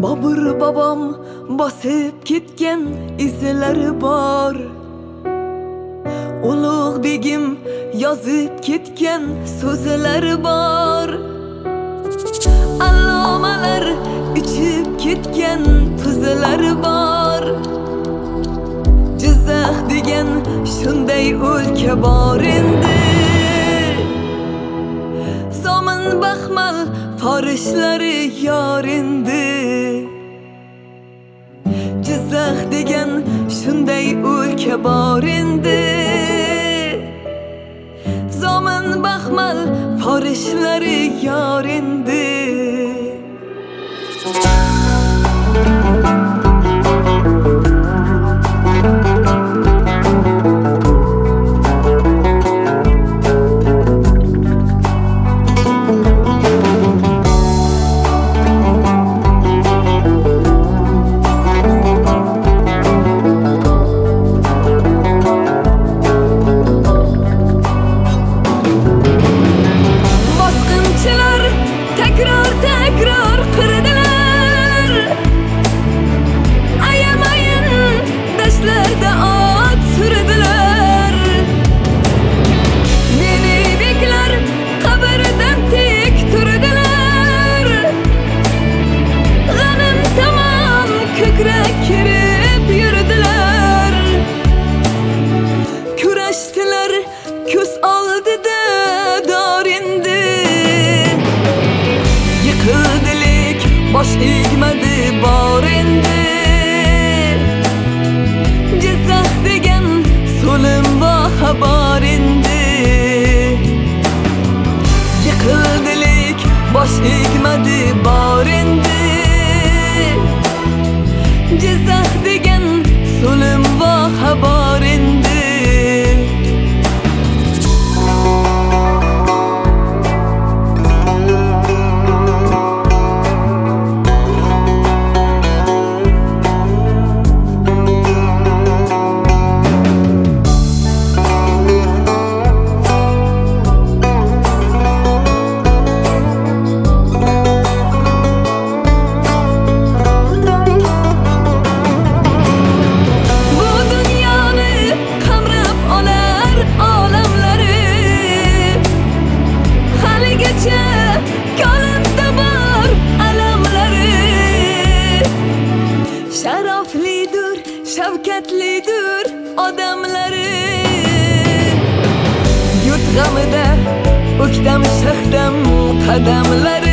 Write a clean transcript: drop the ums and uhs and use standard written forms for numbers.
Bobur bobom bosib ketgan izlari bor. Ulug' begim yozib ketgan so'zlari bor. Allomalar ichib ketgan tuzlari bor. Jizzax degan shunday o'lka bor endi. Somin baxmal forishlari yor endi. Jizzax degan shunday o'lka bor endi. Somin baxmal forishlari yor endi. Tekrar qirdilar. Ayamayin dashlarda ot surdilar. Meni beklar qabrdan tek turdilar. G'anim tamom ko'krak kirib yurdilar. Kurashdilar ko'z oldida dor endi. Yiqildilik bosh egmadi bor endi. Jizzax degan so'lim va xabar endi. Yiqildilik bosh egmadi bor endi. Jizzax degan so'lim va xabar endi. Sharaflidir, shavkatlidir odamlari. Yurt g'amida o'ktam shaxdam qadamlari.